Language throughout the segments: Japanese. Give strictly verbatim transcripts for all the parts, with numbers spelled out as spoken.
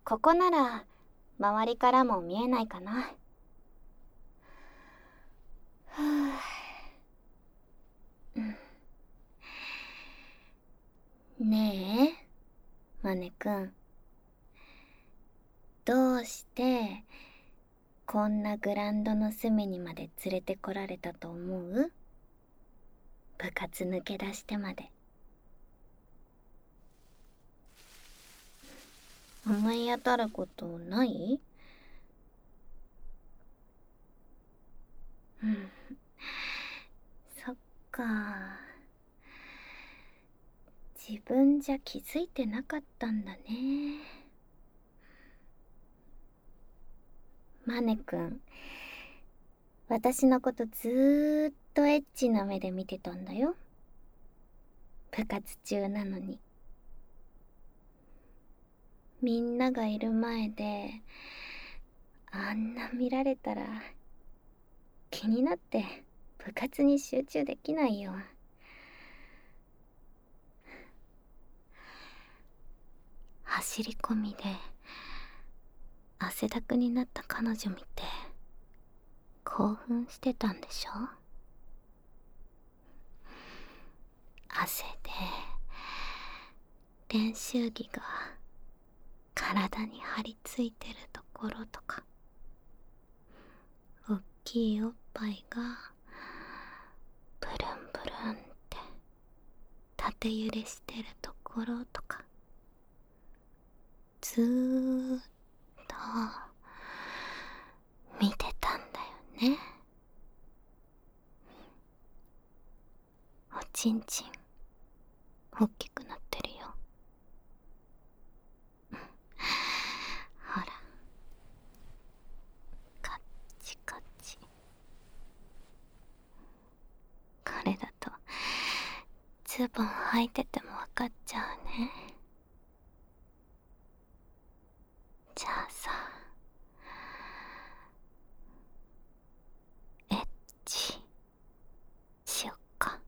ここなら周りからも見えないかな。ふぅ、うん、ねえマネくん、どうしてこんなグラウンドの隅にまで連れてこられたと思う？部活抜け出してまで。思い当たることない？うん、そっか。自分じゃ気づいてなかったんだね。マネくん、私のことずーっとエッチな目で見てたんだよ。部活中なのに。みんながいる前であんな見られたら気になって部活に集中できないよ。走り込みで汗だくになった彼女見て興奮してたんでしょ？汗で練習着が体に張り付いてるところとか、おっきいおっぱいがブルンブルンって縦揺れしてるところとか、ずーっと見てたんだよね。おちんちんおっきくなってるよ。ほら、カッチカチ。これだとズボン履いてても分かっちゃうね。じゃあさ、エッチしよっか。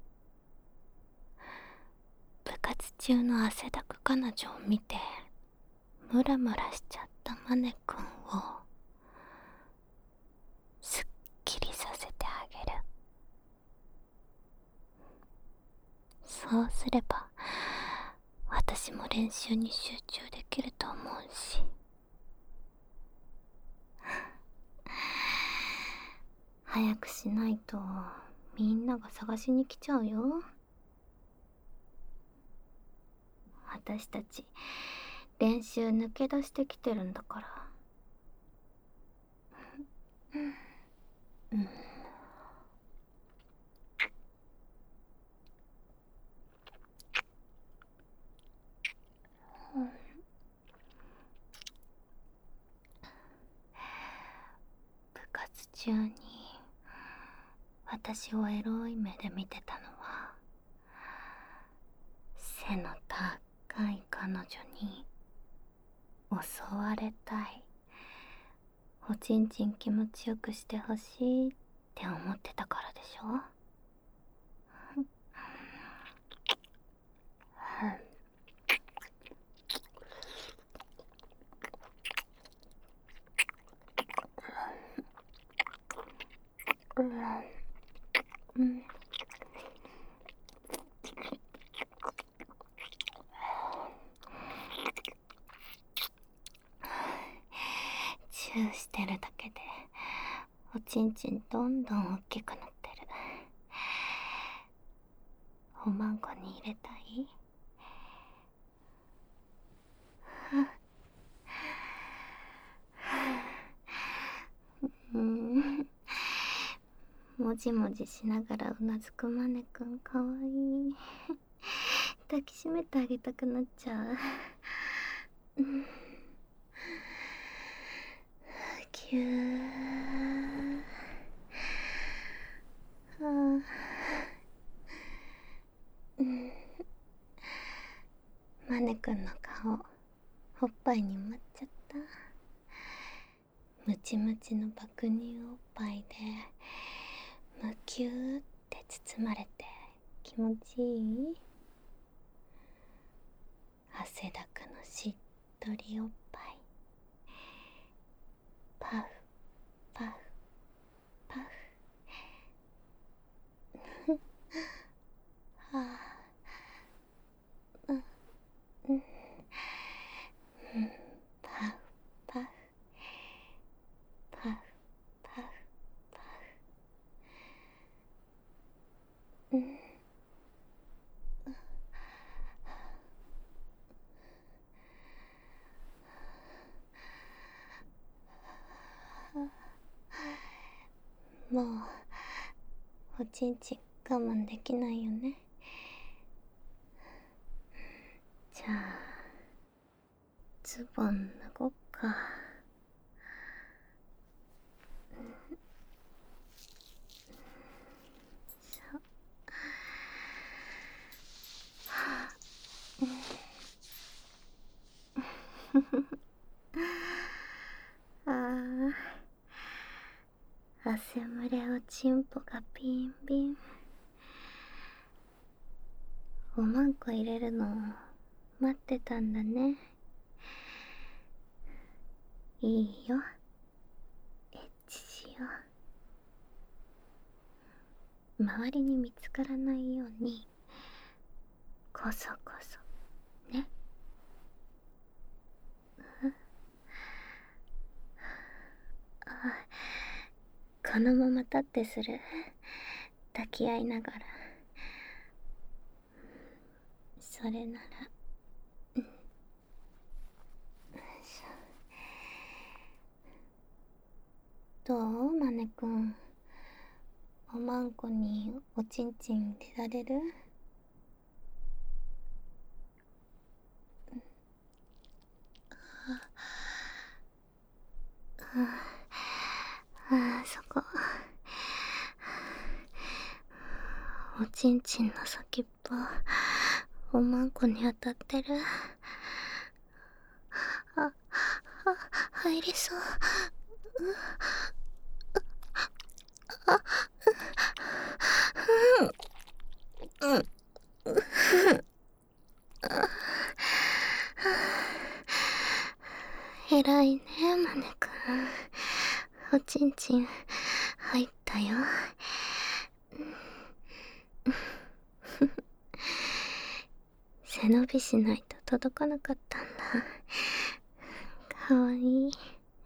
部活中の汗だく彼女を見てムラムラしちゃったマネくんをすっきりさせてあげる。そうすれば私も練習に集中できると思うし。早くしないとみんなが探しに来ちゃうよ。私たち練習抜け出してきてるんだから。うん、部活中に私をエロい目で見てたのは、背の高い彼女に襲われたい、おちんちん気持ちよくしてほしいって思ってたからでしょ？うん、チューしてるだけでおちんちんどんどん大きくなってる。おまんこに入れたい？うん、もじもじしながらうなずくマネくんかわいい。抱きしめてあげたくなっちゃう。うん、ぎゅー。はあ、うん、マネくんの顔おっぱいに埋まっちゃった。ムチムチの爆乳おっぱいでむきゅーって包まれて気持ちいい？汗だくのしっとりおっぱいもうおちんちん我慢できないよね。じゃあズボン脱ごっか。ああ、汗蒸れおちんぽがビンビン。おまんこ入れるの待ってたんだね。いいよ、エッチしよう。周りに見つからないようにこそこそね。あ、このまま立ってする。抱き合いながら。それなら、うん、どうマネくん、おまんこにおちんちん入れられる？ああ、そこおちんちんの先っぽおまんこに当たってる。あ、あ、入りそう。あ、うん、うん、うん。えらいね、マネくん。おちんちん入ったよ。背伸びしないと届かなかったんだ。かわいい。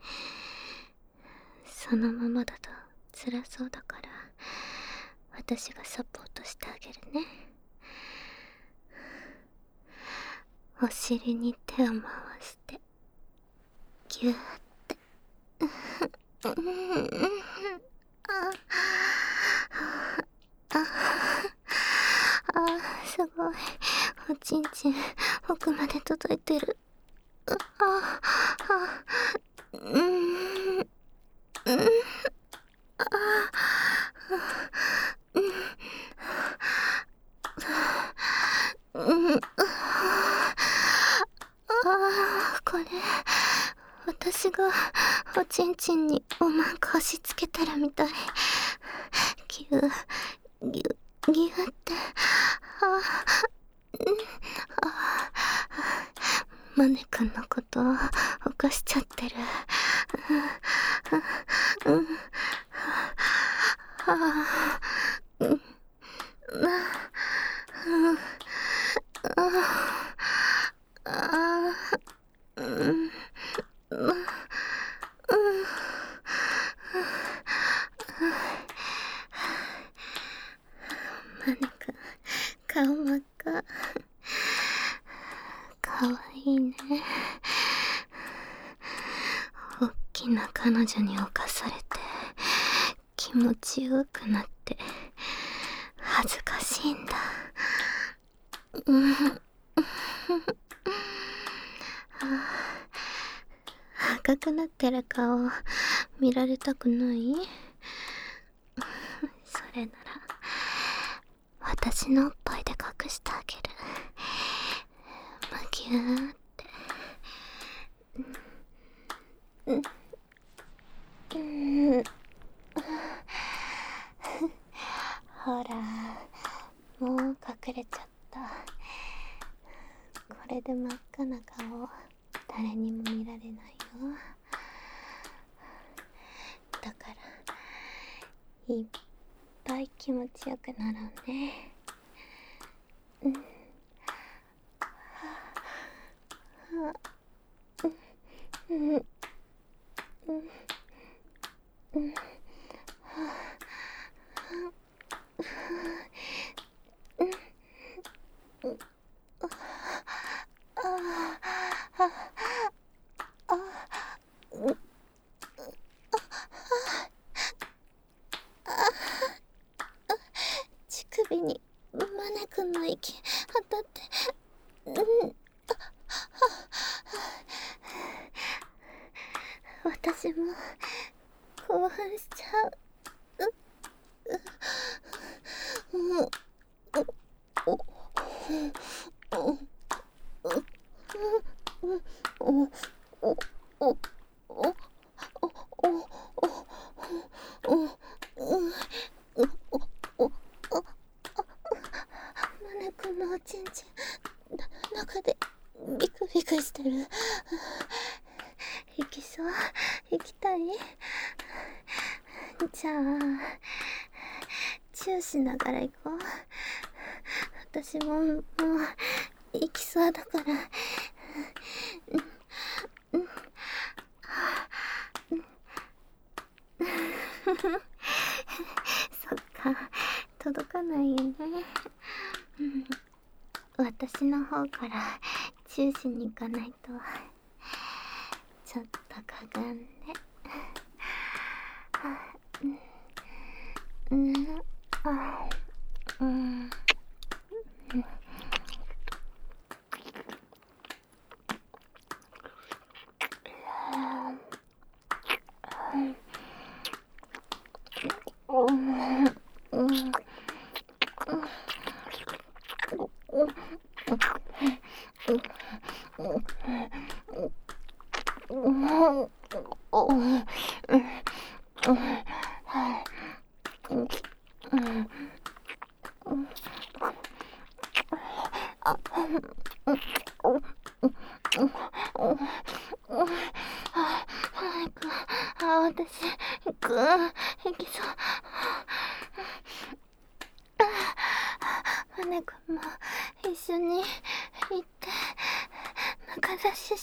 そのままだと辛そうだから私がサポートしてあげるね。お尻に手を回してギューってあああ、すごい。おちんちん奥まで届いてる。あああ、うんうん、あうん、うん、ああ、これ私がおちんちんにおまんこ押し付けてるみたい。ぎゅぎゅぎゅって、ああ、あマネくんのことを起こしちゃってる。うん、うん、ああ、うん、うん、ああ、うん、うん、マネくん顔真っ赤。かわいいね。おっきな彼女に侵されて気持ちよくなって恥ずかしいんだ。うん、赤くなってる顔見られたくない？それなら私のおっぱいで隠してあげる。むぎゅーって、うん、うん、ほらもう隠れちゃった。これで真っ赤な顔誰にも見られないよ。だからいっぱい気持ちよくなろうね。うん、はあ、うん、うん、うん、うん、はあ、うん、うん、ああ、ああ、うん、 私も興奮しちゃう。うううおおおおおおおマネ君のおちんちん中でビクビクしてる。行きそう？行きたい？じゃあチューしながら行こう。私ももう行きそうだから。そっか、届かないよね。私の方からチューしに行かないと。ちょっとかがんで。うん、あ、うん。あ、私、ぐー、行きそう。マネ君も一緒に行って、中出しして。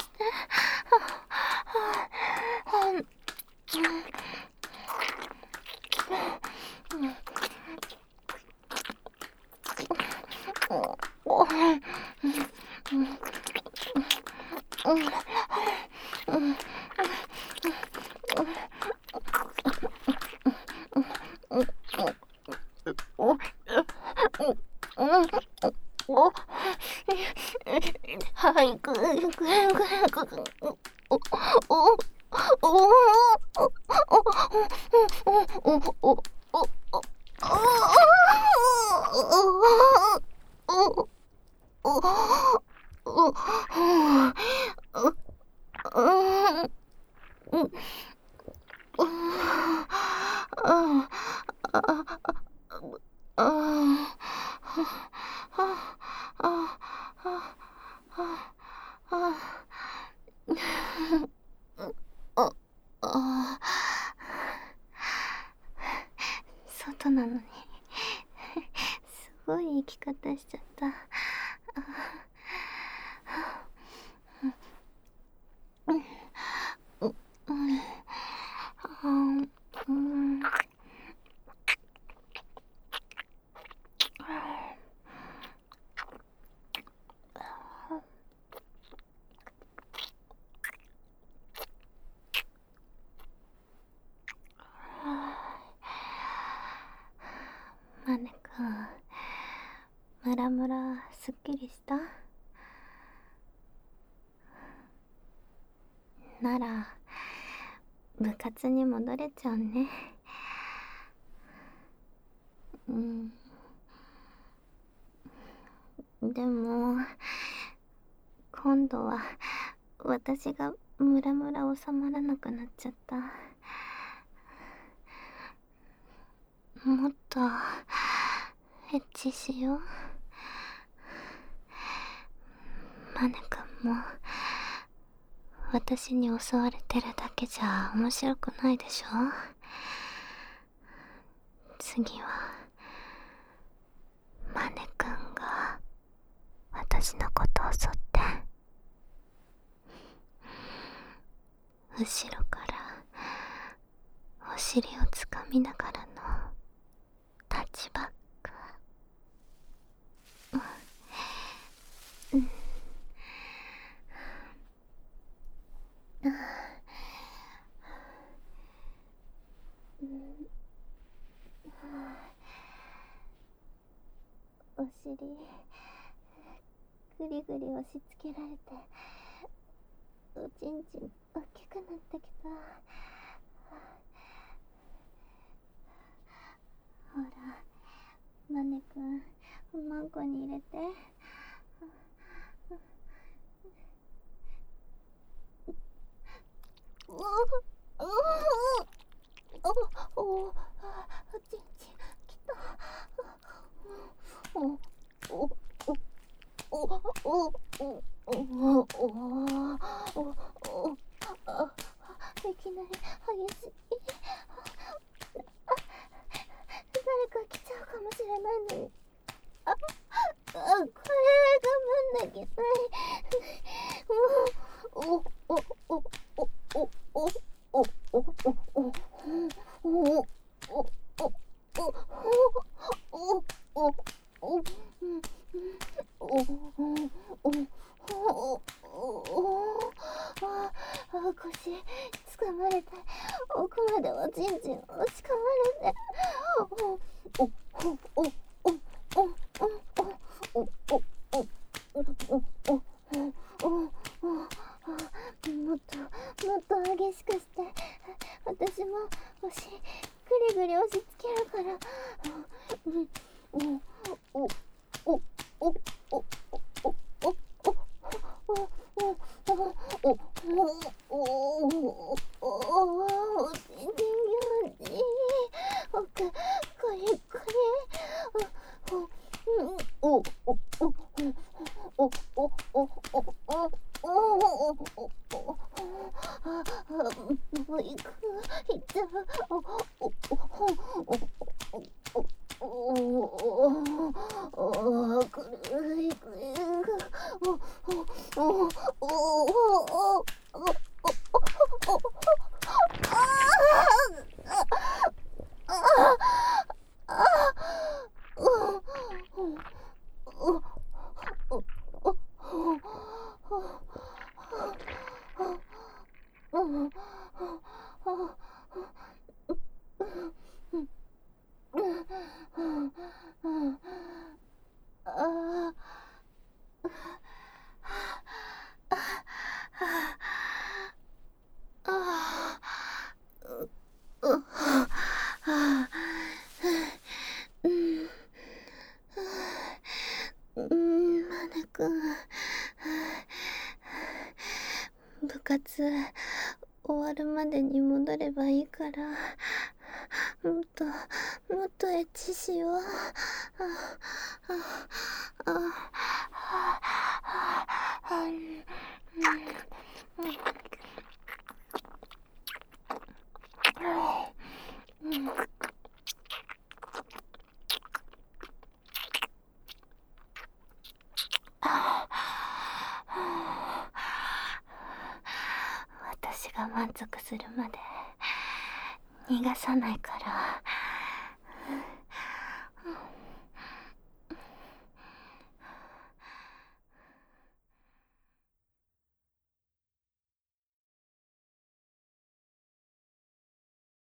はい、ぐーぐーぐーぐー。おおおおおお外なのにすごい生き方しちゃった。マネくん、ムラムラすっきりした？なら部活に戻れちゃうね。うん。でも今度は私がムラムラ収まらなくなっちゃった。もっとエッチしよう。マネ君も私に襲われてるだけじゃ面白くないでしょ。次はマネ君が私のことを襲って後ろからお尻をつかみながらのタッチバック。うん、お尻ぐりぐり押し付けられておちんちん大きくなってきた。 こに入れて。おおおおおちんちんきた。おおおおおおおおおあ、いきなり激しい。誰か来ちゃうかもしれないのに。あ、あ、これ我慢できない。おおおおおおおおおおおお腰掴まれて奥までおちんちん押し込まれておおおおおおおおおもっともっと激しくして私もお尻ぐりぐり押し付けるからおおおおおおおお部活終わるまでに戻ればいいから、もっともっとエッチしよう。ああああ私が満足するまで逃がさないから。